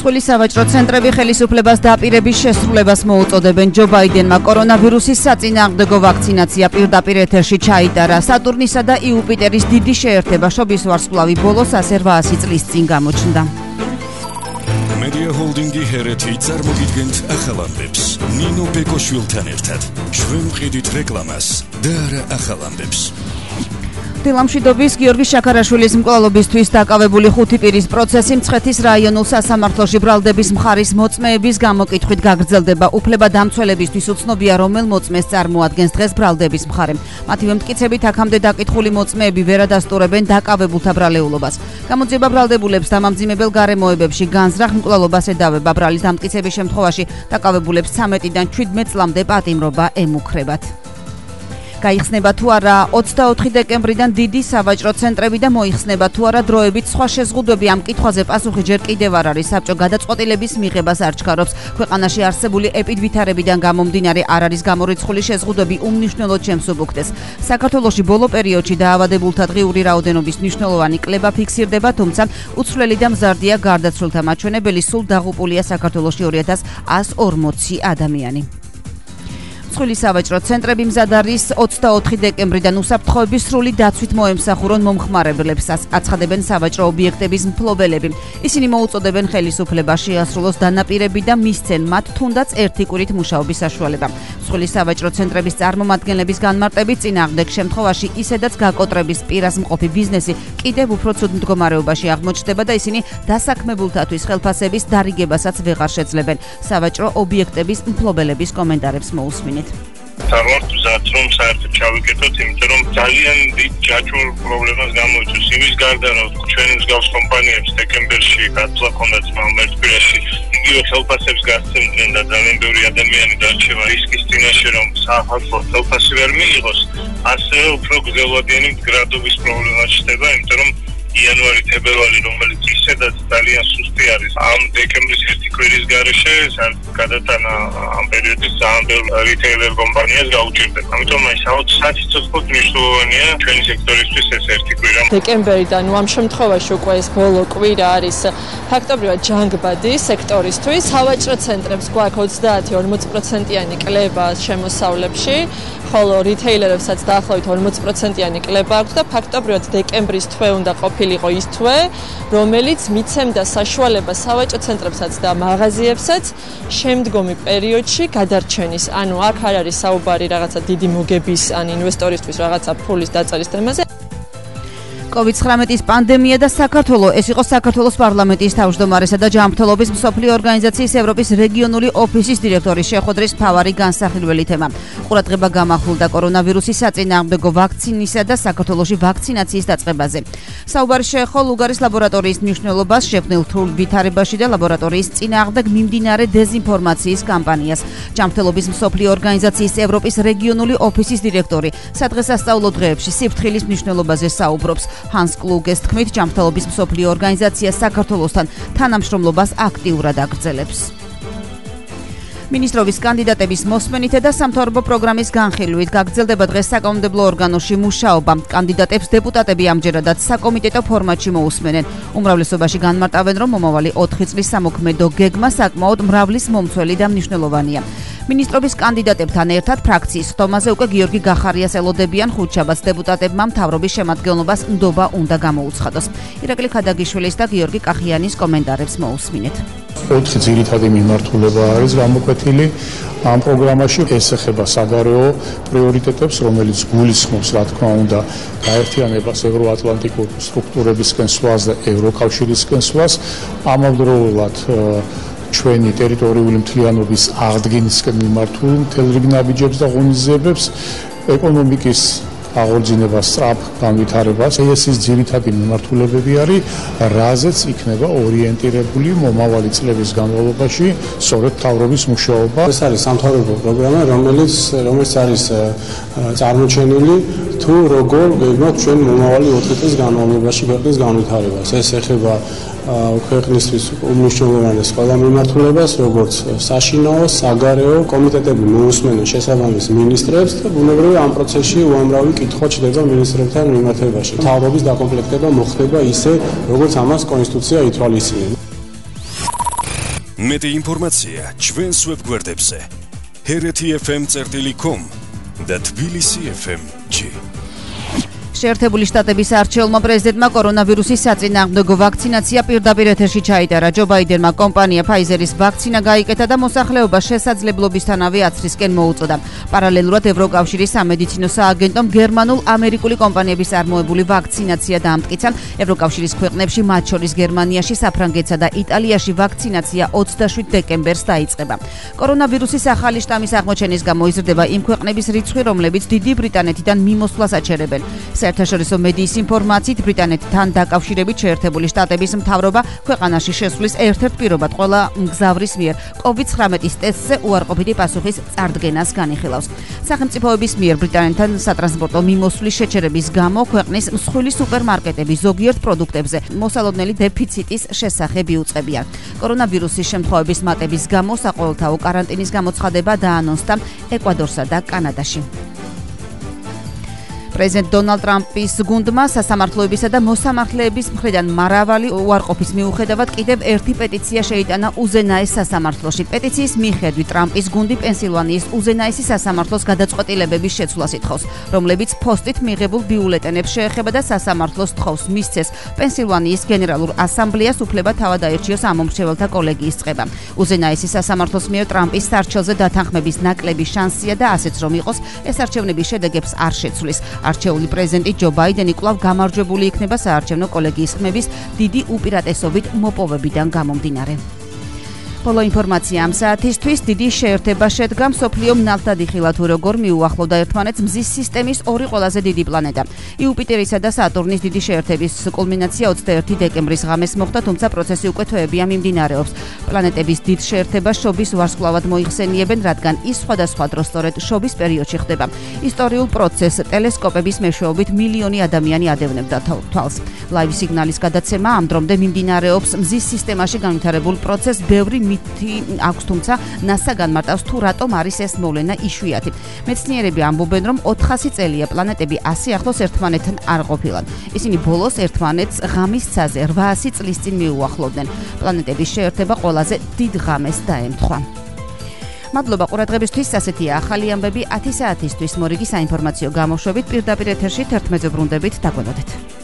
მსხვილი სავაჭრო ცენტრები ხელისუფლებას დაპირების შესრულებას მოუწოდებენ. ჯო ბაიდენმა კორონავირუსის საწინააღმდეგო ვაქცინაცია პირდაპირ ეთერში ჩაიტარა. სატურნისა და იუპიტერის დიდი შეერთება შობის ვარსკვლავი ბოლოს 1800 წლის წინ გამოჩნდა. Media Holding-ი ჰერეთი წარმოგიდგენთ ახალ ამბებს. ნინო ბეკოშვილთან ერთად ჩვენ ვყიდით რეკლამას და არა ახალ ამბებს. დილამშვიდობის გიორგი შაქარაშვილის მკვლელობისთვის დაკავებული 5 პირის პროცესი მცხეთის რაიონულ სასამართლოში ბრალდების მხარის მოწმეების გამოკითხვით გაგრძელდება. უფლებადამცველებისთვის უცნობია, რომელ მოწმეს წარმოადგენს დღეს ბრალდების მხარე. მათივე მტკიცებით აქამდე დაკითხული მოწმეები ვერ ადასტურებენ დაკავებულთა ბრალეულობას. გამოძიება ბრალდებულებს დამამძიმებელ გარემოებებში განზრახ მკვლელობას ედავება. ბრალის დამტკიცების შემთხვევაში დაკავებულებს 13-დან 17 წლამდე პატიმრობა ემუქრებათ. გაიხსნება თუ არა 24 დეკემბრიდან დიდი სავაჭრო ცენტრები და მოიხსნება თუ არა დროებით სხვა შეზღუდვები ამ კითხვაზე პასუხი ჯერ კიდევ არ არის. საბჭო გადაწყვეტილების მიღებას არ ჩქარობს. ქვეყანაში არსებული ეპიდვითარებიდან გამომდინარე არ არის გამორიცხული შეზღუდვები უმნიშვნელოდ შემსუბუქდეს. საქართველოში ბოლო პერიოდში დაავადებულთა დღიური რაოდენობის მნიშვნელოვანი კლება ფიქსირდება, თუმცა უცვლელი და მზარდია გარდაცვლილთა მაჩვენებელი. სულ დაღუპულია საქართველოში 2140 ადამიანი. მსხვილი სავაჭრო ცენტრები მზად არის 24 დეკემბრიდან უსაფრთხოების სრული დაცვით მოემსახურონ მომხმარებლებს, აცხადებენ სავაჭრო ობიექტების მფლობელები. ისინი მოუწოდებენ ხელისუფლებას შეასრულოს დანაპირები და მისცენ მათ თუნდაც ერთი კვირით მუშაობის საშუალება. მსხვილი სავაჭრო ცენტრების წარმომადგენლების განმარტებით წინააღმდეგ შემთხვევაში ისედაც გაკოტრების პირას მყოფი ბიზნესი კიდევ უფრო ცუდ მდგომარეობაში აღმოჩნდება და ისინი დასაქმებულთათვის ხელფასების დარიგებასაც ვეღარ შეძლებენ. სავაჭრო ობიექტების მფლობელების კომენტარებს მოусმინეთ. Წარმოვიდგინოთ, რომ საერთოდ ჩავიკეთოთ, იმიტომ რომ ძალიან დიდ ჯაჭვურ პრობლემას გამოიწვევს. იმის გარდა, რომ ჩვენი მსგავს კომპანიებს დეკემბერში გაწვა ჰქონდათ მომერტკვირაში, იგივე ხელფასებს გასცემდნენ და ძალიან ბევრი ადამიანი დარჩება რისკის წინაშე, რომ საახალწლო ხელფასი ვერ მიიღოს, ასევე უფრო გრძელვადიანი მდგრადობის პრობლემა ჩნდება, იმიტომ რომ იანვარი-თებერვალი, რომელიც ისედაც ძალიან სუსტი არის, ამ დეკემბრის ერთი კვირის გარეშე გადატანა ამ პერიოდის ძალიან ბევრ რიტეილერ კომპანიას გაუჭირდება. ამიტომ აი საციცოცხლოდ მნიშვნელოვანია ჩვენი სექტორისთვის ეს ერთი კვირა. დეკემბერიდან ამ შემთხვევაში უკვე ეს ბოლო კვირა არის ფაქტობრივად ჯანგბადი სექტორისთვის. სავაჭრო ცენტრებს გვაქვს 30-40%-იანი კლება შემოსავლებში, ხოლო რიტეილერებსაც დაახლოებით 40%-იანი კლება აქვს და ფაქტობრივად დეკემბრის თვე უნდა ყოფილიყო ის თვე, რომელიც მიცემდა საშუალებას სავაჭრო ცენტრებსაც და მაღაზიებსაც შემდგომი პერიოდში გადარჩენის. ანუ აქ არ არის საუბარი რაღაცა დიდი მოგების ან ინვესტორისთვის რაღაცა ფულის დაწერის თემაზე. COVID-19-ის პანდემია და საქართველო. ეს იყო საქართველოს პარლამენტის თავმჯდომარესა და ჯანმრთელობის მსოფლიო ორგანიზაციის ევროპის რეგიონული ოფისის დირექტორის შეხვედრის მთავარი განსახილველი თემა. ყურადღება გამახვილდა კორონავირუსის საწინააღმდეგო ვაქცინისა და საქართველოში ვაქცინაციის დაწყებაზე. საუბარი შეეხო ლუგარის ლაბორატორიის მნიშვნელობას, შექმნილ რთულ ვითარებაში და ლაბორატორიის წინააღმდეგ მიმდინარე დეზინფორმაციის კამპანიას. ჯანმრთელობის მსოფლიო ორგანიზაციის ევროპის რეგიონული ოფისის დირექტორი სადღესასწაულო დღეებში სიფრთხილის მნიშვნელობაზე საუბრობს. ჰანს კლუგეს თქმით, ჯანმრთელობის მსოფლიო ორგანიზაცია საქართველოსთან თანამშრომლობას აქტიურად აგრძელებს. მინისტრობის კანდიდატების მოსმენით და სამთავრობო პროგრამის განხილვით გაგრძელდება დღეს საკანონმდებლო ორგანოში მუშაობა. კანდიდატებს დეპუტატები ამჯერადაც საკომიტეტო ფორმატში მოусმენენ. უმრავლესობაში განმარტავენ, რომ მომავალი 4 წლის სამოქმედო გეგმა საკმაოდ მრავლის მომცველი და მნიშვნელოვანია. მინისტრობის კანდიდატებთან ერთად ფრაქციის ხტომაზე უკვე გიორგი გახარიას ელოდებიან ხუთშაბათს დეპუტატებმა მთავრობის შემადგენლობას ნდობა უნდა გამოუცხადოს. ირაკლი ქადაგიშვილის და გიორგი კახიანის კომენტარებს მოусმინეთ. 4 ძირითადი მიმართულება არის გამოკვეთილი ამ პროგრამაში. ეს ეხება საგარეო პრიორიტეტებს, რომელიც გულისხმობს, რა თქმა უნდა, გაერთიანებას ევროატლანტიკურ სტრუქტურებისკენ სვლას და ევროკავშირისკენ სვლას. ამავდროულად ჩვენი ტერიტორიული მთლიანობის აღდგენისკენ მიმართულ მთელ რიგ ნაბიჯებს და ღონისძიებებს, ეკონომიკის აღორძინება სწრაფ განვითარებას. ეს ის ძირითადი მიმართულებები არის, რაზეც იქნება ორიენტირებული მომავალი წლების განმავლობაში სწორედ მთავრობის მუშაობა. ეს არის სამთავრობო პროგრამა, რომელიც არის წარმოჩენილი თუ როგორ გეგმავთ ჩვენ მომავალი 4 წლის განმავლობაში ქვეყნის განვითარებას. ეს ეხება ქვეყნისთვის უმნიშვნელოვანეს ყველა მიმართულებას, როგორც საშინაო, საგარეო კომიტეტები მოусმენენ შესაბამის მინისტრებს და ბუნებრივია ამ პროცესში უამრავი კითხვა ჩდება მინისტრებთან მიმართებაში. მთავრობის დაკომპლექტება მოხდება ისე, როგორც ამას კონსტიტუცია ითვალისწინებს. მეტი ინფორმაცია ჩვენს ვებგვერდებზე hereti.fm.com და tbilisi.fm.g. შეერთებული შტატების არჩეულმა პრეზიდენტმა კორონავირუსის საწინააღმდეგო ვაქცინაცია პირდაპირ ეთერში ჩაიტარა. ჯო ბაიდენმა კომპანია Pfizer-ის ვაქცინა გაიკეთა და მოსახლეობას შესაძლებლობისთანავე აცრისკენ მოუწოდა. პარალელურად ევროკავშირის სამედიცინო სააგენტომ გერმანულ-ამერიკული კომპანიების წარმოებული ვაქცინაცია დაამტკიცა. ევროკავშირის ქვეყნებში, მათ შორის გერმანიაში, საფრანგეთსა და იტალიაში ვაქცინაცია 27 დეკემბერს დაიწყება. კორონავირუსის ახალი შტამის აღმოჩენის გამო იზრდება იმ ქვეყნების რიცხვი, რომლებიც დიდი ბრიტანეთიდან მიმოსვლას აჩერებენ. საერთაშორისო მედიის ინფორმაციით ბრიტანეთთან დაკავშირებით შეერთებული შტატების მთავრობა ქვეყანაში შესვლის ერთ-ერთ პირობად ყველა მგზავრის მიერ COVID-19 ტესტზე უარყოფითი პასუხის წარდგენას განიხილავს. სახელმწიფოების მიერ ბრიტანეთთან სატრანსპორტო მიმოსვლის შეჩერების გამო ქვეყნის მსხვილი სუპერმარკეტები ზოგიერთ პროდუქტებზე მოსალოდნელი დეფიციტის შესახებ იუწყებიან. კორონავირუსის შემთხვევების მატების გამო საყოველთაო კარანტინის გამოცხადება დაანონსდა ეკვადორსა და კანადაში. პრეზიდენტ დონალდ ტრამპის გუნდმა სასამართლოებისა და მოსამართლეების მხრიდან მრავალი უარყოფის მიუხედავად კიდევ ერთი პეტიცია შეიტანა უზენაეს სასამართლოში. პეტიციის მიხედვით ტრამპის გუნდი პენსილვანიის უზენაესი სასამართლოს გადაწყვეტილებების შეცვლას ითხოვს, რომლებიც ფოსტით მიღებულ ბიულეტენებს შეეხება და სასამართლოს თხოვს მისცეს პენსილვანიის გენერალურ ასამბლეას უფლება თავად აერჩიოს ამომრჩეველთა კოლეგიის წყება. უზენაესი სასამართლოს მიერ ტრამპის სარჩელზე დათანხმების ნაკლები შანსია და ასეც რომ იყოს, ეს არჩევნების შედეგებს არ შეცვლის. არჩეული პრეზიდენტი ჯო ბაიდენი კვლავ გამარჯვებული იქნება საარჩევნო კოლეგიის ხმების დიდი უპირატესობით მოპოვებიდან გამომდინარე. ბოლო ინფორმაცია ამ საათისთვის. დიდი შეერთება შედგა მსოფლიო მნათობი ხილა თუ როგორ მიუახლოვდა ერთმანეთს მზის სისტემის ორი ყველაზე დიდი პლანეტა. იუპიტერისა და სატურნის დიდი შეერთების კულმინაცია 21 დეკემბრის ღამეს მოხდა, თუმცა პროცესი უკვე თვეებია მიმდინარეობს. პლანეტების დიდ შეერთებას შობის ვარსკვლავად მოიხსენიებენ, რადგან ის სხვადასხვა დროს სწორედ შობის პერიოდში ხდება. ისტორიულ პროცესს ტელესკოპების მეშვეობით მილიონი ადამიანი ადევნებდა თვალს. ლაივ სიგნალის გადაცემა ამ დრომდე მიმდინარეობს. მზის სისტემაში განვითარებულ პროცესს ბევრი აქვს, თუმცა NASA განმარტავს თუ რატომ არის ეს მოვლენა იშვიათი. მეცნიერები ამბობენ, რომ 400 წელია პლანეტები ასე ახლოს ერთმანეთთან არ ყოფილან. ისინი ბოლოს ერთმანეთს ღამის ცაზე 800 წლის წინ მიუახლოვდნენ. პლანეტების შეერთება ყველაზე დიდ ღამეს დაემთხვა. მადლობა ყურადღებისთვის. ასეთია ახალი ამბები 10 საათისთვის. მორიგი საინფორმაციო გამოშვებით პირდაპირ ეთერში 11-ზე ბრუნდებით. დაგველოდეთ.